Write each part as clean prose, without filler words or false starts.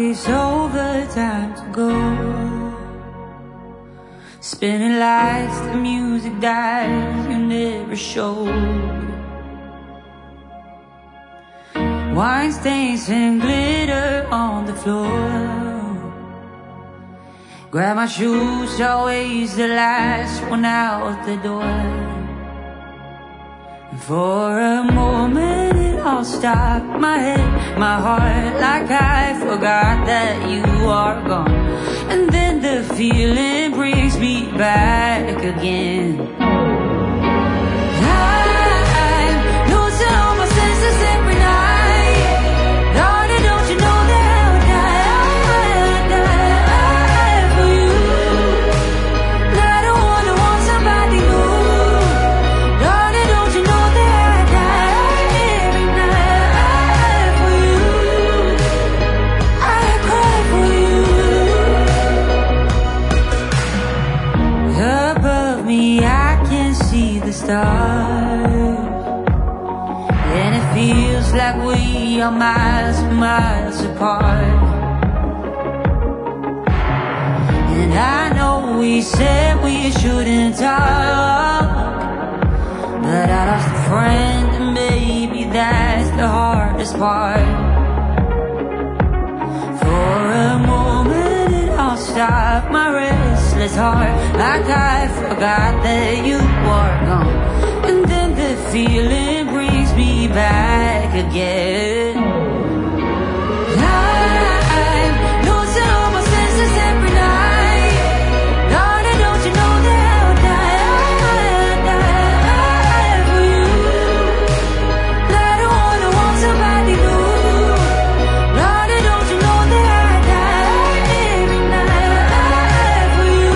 it's over, time to go. Spinning lights, the music dies, you never showed. Wine stains and glitter on the floor. Grab my shoes, always the last one out the door. For a moment it all stopped, my head, my heart, like I forgot that you are gone. And then the feeling brings me back again. I'm losing all my senses every night. Darling, don't you know that I'll die for you? And I don't wanna want somebody new. Darling, don't you know that I die every night for you? I cry for you. Above me I can see the stars, and it feels like we are miles and miles apart. And I know we said we shouldn't talk, but I lost a friend and maybe that's the hardest part. For a moment it all stopped, my restless heart, like I forgot that you were gone. And then the feeling brings me back again. I'm losing all my senses every night. Darling, don't you know that I'll die for you? And I don't wanna want somebody new. Darling, don't you know that I die every night for you?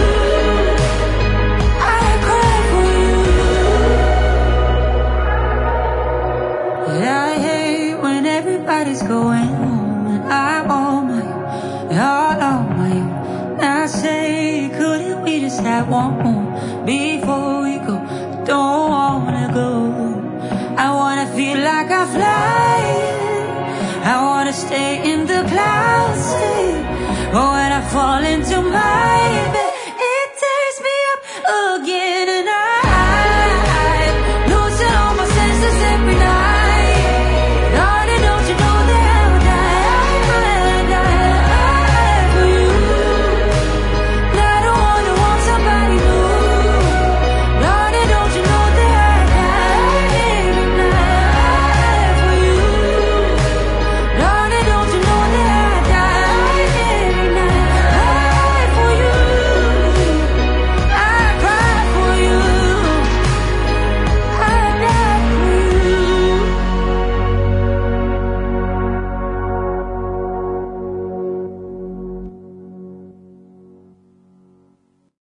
I cry for you. I hate when everybody's going home and I'm on my own, all on my own. I say, couldn't we just have one more before we go? Don't wanna go. I wanna feel like I fly. I wanna stay in the clouds, but when I fall into